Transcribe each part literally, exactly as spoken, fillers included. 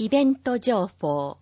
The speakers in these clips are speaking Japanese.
イベント情報。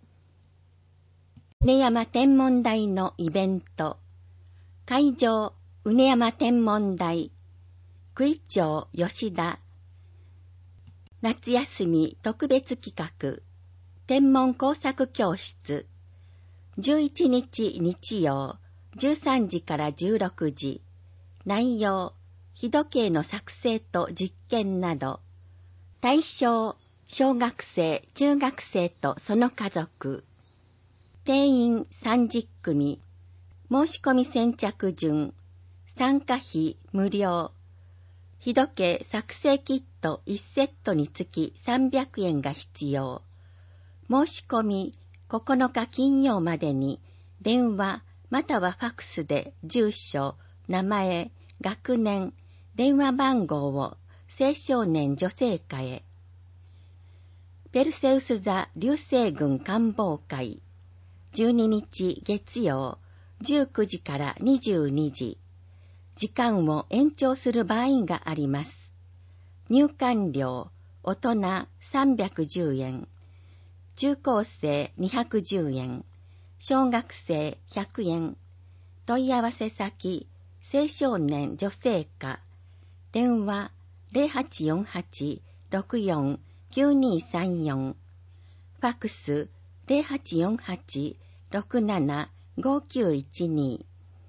畝山天文台のイベント。会場、畝山天文台。区委長吉田。夏休み特別企画。天文工作教室。じゅういちにち日曜、じゅうさんじからじゅうろくじ。内容、日時計の作成と実験など。対象、小学生、中学生とその家族。定員さんじゅっくみ。申し込み先着順。参加費無料。日時計作成キットいちセットにつきさんびゃくえんが必要。申し込みここのか金曜までに電話またはファクスで住所、名前、学年、電話番号を青少年女性課へ。ペルセウス座流星群観望会。じゅうににち月曜、じゅうくじからにじゅうにじ。時間を延長する場合があります。入館料、大人さんびゃくじゅうえん。中高生にひゃくじゅうえん。小学生ひゃくえん。問い合わせ先、青少年女性課。電話 ゼロはちよんはち ろくよん きゅうにさんよん。ファクス ゼロはちよんはち ろくなな ごきゅういちに。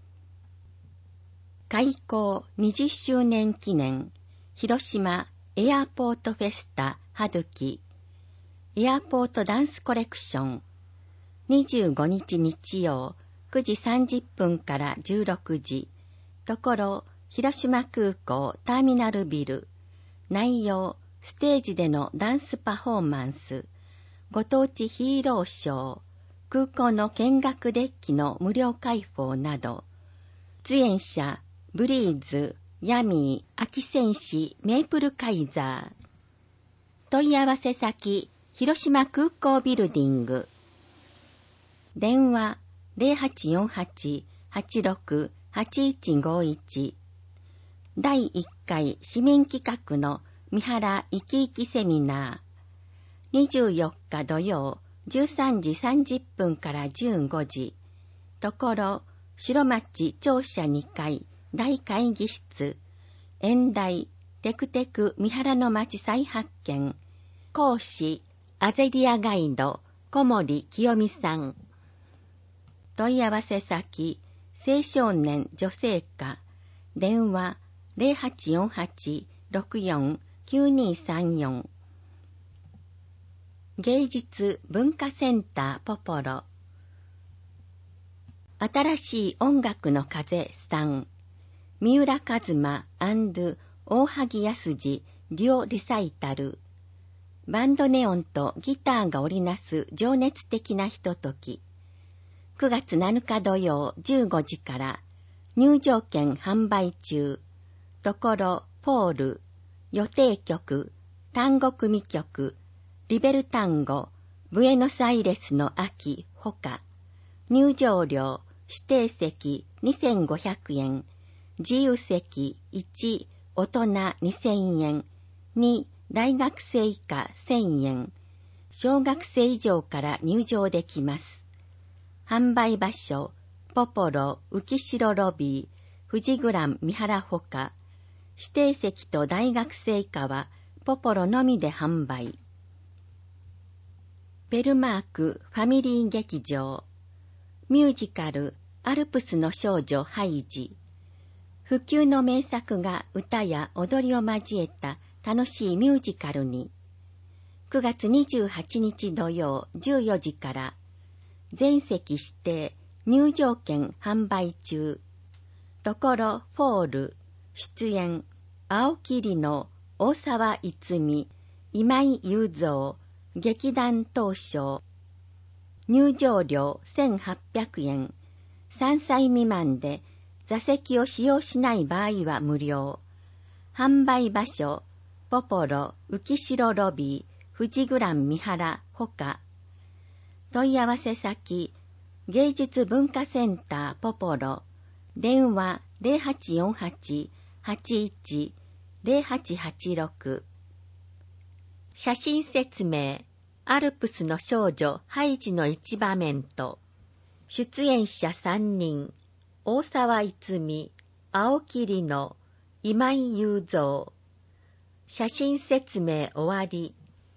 開校にじゅっしゅうねん記念広島エアポートフェスタ春季エアポートダンスコレクションにじゅうごにち日曜くじさんじゅっぷんからじゅうろくじところ広島空港ターミナルビル内容ステージでのダンスパフォーマンスご当地ヒーローショー空港の見学デッキの無料開放など出演者ブリーズ、ヤミー、アキセンシ、メープルカイザー。問い合わせ先、広島空港ビルディング。電話、ゼロはちよんはち はちろく はちいちごいち。だいいっかい市民企画の三原いきいきセミナー。にじゅうよっか土曜、じゅうさんじさんじゅっぷんからじゅうごじ。ところ、白町庁舎にかい。大会議室、演題、テクテク三原の町再発見、講師、アゼリアガイド、小森清美さん。問い合わせ先、青少年女性課、電話、ゼロはちよんはち ろくよん きゅうにさんよん。芸術文化センターポポロ。新しい音楽の風さん。三浦一馬&大萩康二デュオリサイタル。バンドネオンとギターが織りなす情熱的なひととき。くがつなのか土曜じゅうごじから入場券販売中。ところポール、予定曲、単語組曲、リベルタンゴ、ブエノスアイレスの秋ほか。入場料、指定席にせんごひゃくえん。自由席いち、大人にせんえん、に、大学生以下せんえん、小学生以上から入場できます。販売場所、ポポロ、浮城ロビー、富士グラン三原ほか、指定席と大学生以下はポポロのみで販売。ベルマークファミリー劇場、ミュージカル、アルプスの少女ハイジ、不朽の名作が歌や踊りを交えた楽しいミュージカルに、くがつにじゅうはちにち土曜じゅうよじから、全席指定入場券販売中。ところフォール、出演、青木里乃、大沢いつみ、今井雄三、劇団東証。入場料せんはっぴゃくえん、さんさい未満で、座席を使用しない場合は無料。販売場所、ポポロ、浮城ロビー、富士グラン三原ほか。問い合わせ先、芸術文化センターポポロ、電話ゼロはちよんはち はちいち ゼロはちはちろく。写真説明、 アルプスの少女ハイジの一場面と、出演者さんにん、大沢いつみ、青木里乃、今井雄三。写真説明終わり。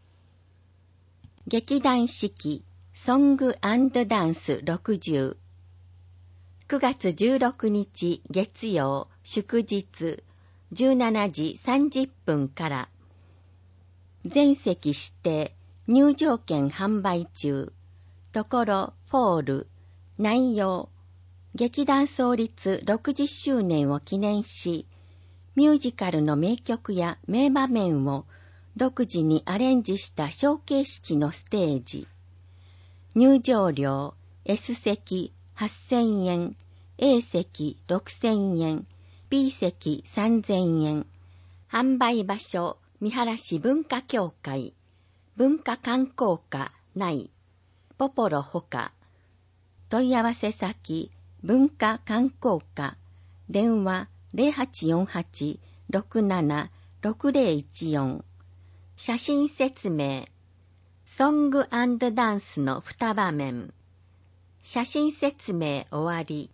劇団四季、ソング&ダンスろくじゅう。くがつじゅうろくにち月曜、祝日、じゅうしちじさんじゅっぷんから。全席指定、入場券販売中。ところ、フォール。内容。劇団創立ろくじゅっしゅうねんを記念し、ミュージカルの名曲や名場面を独自にアレンジしたショーケー式のステージ。入場料 S 席はっせんえん、A 席ろくせんえん、B 席さんぜんえん。販売場所、三原市文化協会、文化観光課内、ポポロほか。問い合わせ先、文化観光課、電話 ゼロはちよんはち ろくなな ろくゼロいちよん。写真説明。ソング&ダンスのに場面。写真説明終わり。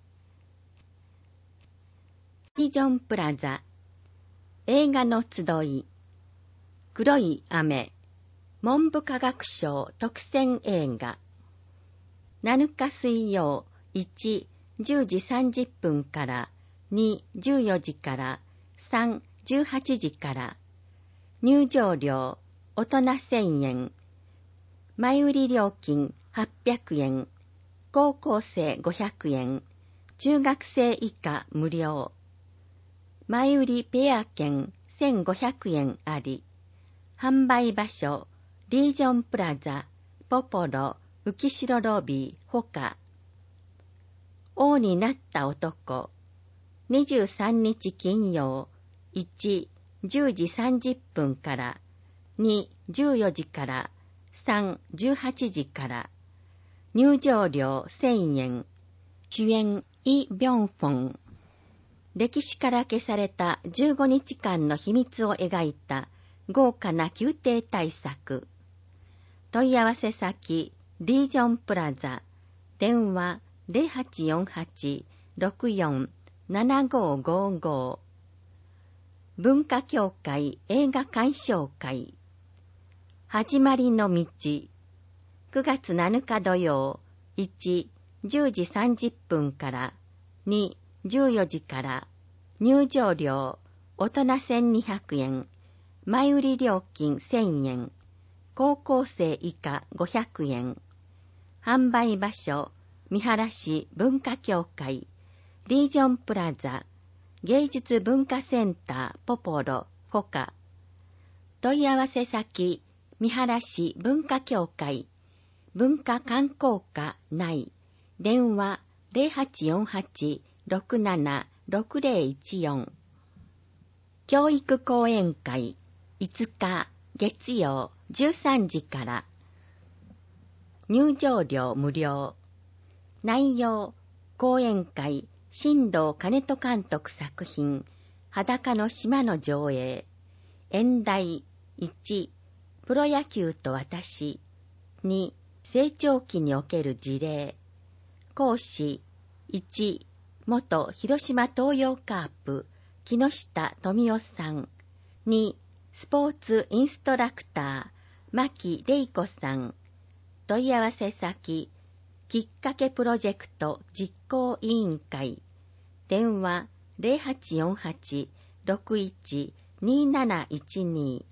ビジョンプラザ。映画の集い。黒い雨。文部科学省特選映画。なのか水曜、いち、じゅうじさんじゅっぷんから、に、じゅうよじから、さん、じゅうはちじから。入場料、大人せんえん。前売り料金はっぴゃくえん。高校生ごひゃくえん。中学生以下無料。前売りペア券せんごひゃくえんあり。販売場所、リージョンプラザ、ポポロ、浮城ロビー、ほか。王になった男。にじゅうさんにち金曜、いち、じゅうじさんじゅっぷんから、に、じゅうよじから、さん、じゅうはちじから。入場料せんえん。主演、イ・ビョンフォン。歴史から消されたじゅうごにちかんの秘密を描いた豪華な宮廷大作。問い合わせ先、リージョンプラザ。電話 ゼロはちよんはち ろくよん ななごごご。文化協会映画鑑賞会。始まりの道。くがつなのか土曜、いち、じゅうじさんじゅっぷんから、に、じゅうよじから。入場料、大人せんにひゃくえん。前売り料金せんえん。高校生以下ごひゃくえん。販売場所、三原市文化協会、リージョンプラザ、芸術文化センターポポロ、ほか。問い合わせ先、三原市文化協会、文化観光課内、電話 ゼロはちよんはち ろくなな ろくゼロいちよん。教育講演会、いつか月曜じゅうさんじから。入場料無料。内容、講演会、新藤兼人監督作品、裸の島の上映。演題、いち、プロ野球と私。に、成長期における事例。講師、いち、元広島東洋カープ、木下富夫さん。に、スポーツインストラクター、牧玲子さん。問い合わせ先、きっかけプロジェクト実行委員会。電話 ゼロはちよんはち ろくいち になないちに。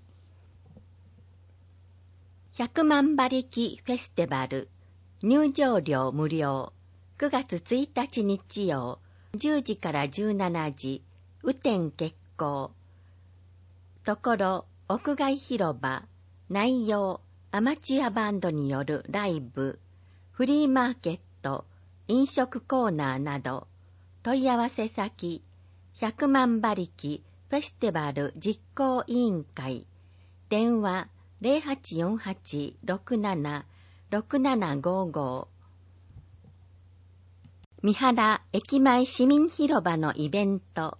ひゃくまん馬力フェスティバル。入場料無料。くがつついたち日曜、じゅうじからじゅうしちじ、雨天決行。ところ、屋外広場。内容、アマチュアバンドによるライブ、フリーマーケット、飲食コーナーなど。問い合わせ先、ひゃくまん馬力フェスティバル実行委員会。電話 ゼロはちよんはち ろくなな ろくななごご。三原駅前市民広場のイベント。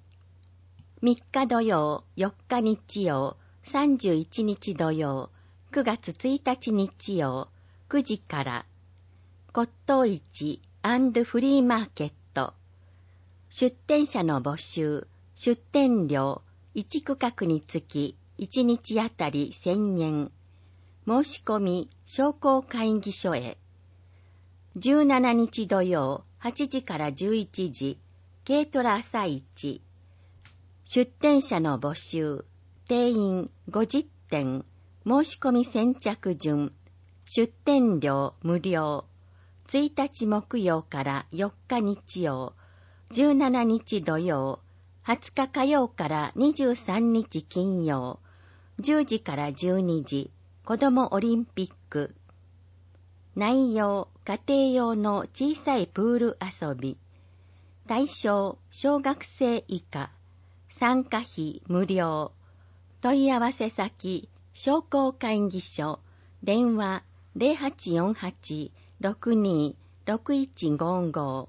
みっか土曜、よっか日曜、さんじゅういちにち土曜、 くがつついたち日曜くじから骨董市&フリーマーケット。出店者の募集、出店料いち区画につきいちにちあたりせんえん。申し込み商工会議所へ。じゅうしちにち土曜はちじからじゅういちじ、軽トラ朝市。出店者の募集、定員ごじってん、申し込み先着順、出店料無料。ついたち木曜からよっか日曜、じゅうしちにち土曜、はつか火曜からにじゅうさんにち金曜、じゅうじからじゅうにじ、子どもオリンピック。内容、家庭用の小さいプール遊び。対象、小学生以下。参加費無料。問い合わせ先、商工会議所。電話 ゼロはちよんはち ろくに ろくいちごご。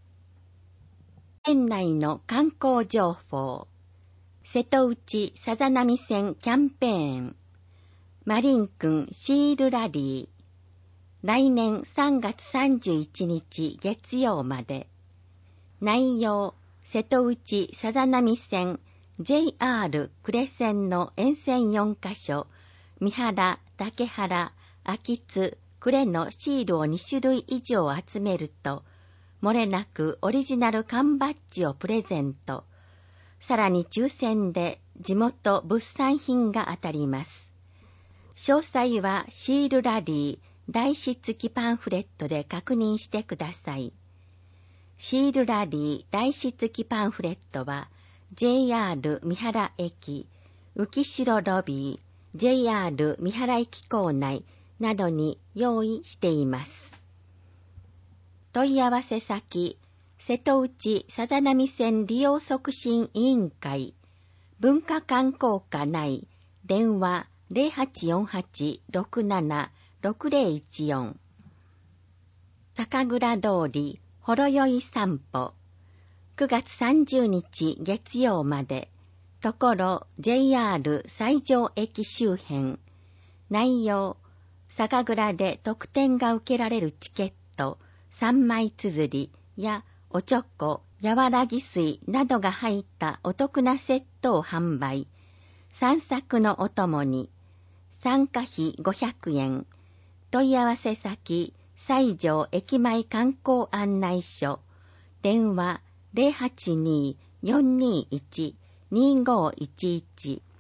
県内の観光情報。瀬戸内さざ波線キャンペーン。マリン君シールラリー。来年さんがつさんじゅういちにち月曜まで。内容、瀬戸内さざ波線 ジェイアール 呉線の沿線よんカ所、三原、竹原、秋津、呉のシールをにしゅるい以上集めると、漏れなくオリジナル缶バッジをプレゼント。さらに抽選で地元物産品が当たります。詳細はシールラリー、台紙付きパンフレットで確認してください。シールラリー台紙付きパンフレットは ジェイアール 三原駅、浮城ロビー、ジェイアール 三原駅構内などに用意しています。問い合わせ先、瀬戸内さざ波線利用促進委員会、文化観光課内、電話 ゼロはちよんはち ろくなな ろくゼロいちよん。酒蔵通りほろよい散歩。くがつさんじゅうにち月曜まで。ところ ジェイアール 西条駅周辺。内容、酒蔵で特典が受けられるチケット、さんまい綴りやおちょこ、和らぎ水などが入ったお得なセットを販売。散策のお供に。参加費ごひゃくえん。問い合わせ先、西条駅前観光案内所。電話 ゼロはちに よんにいち にごいちいち。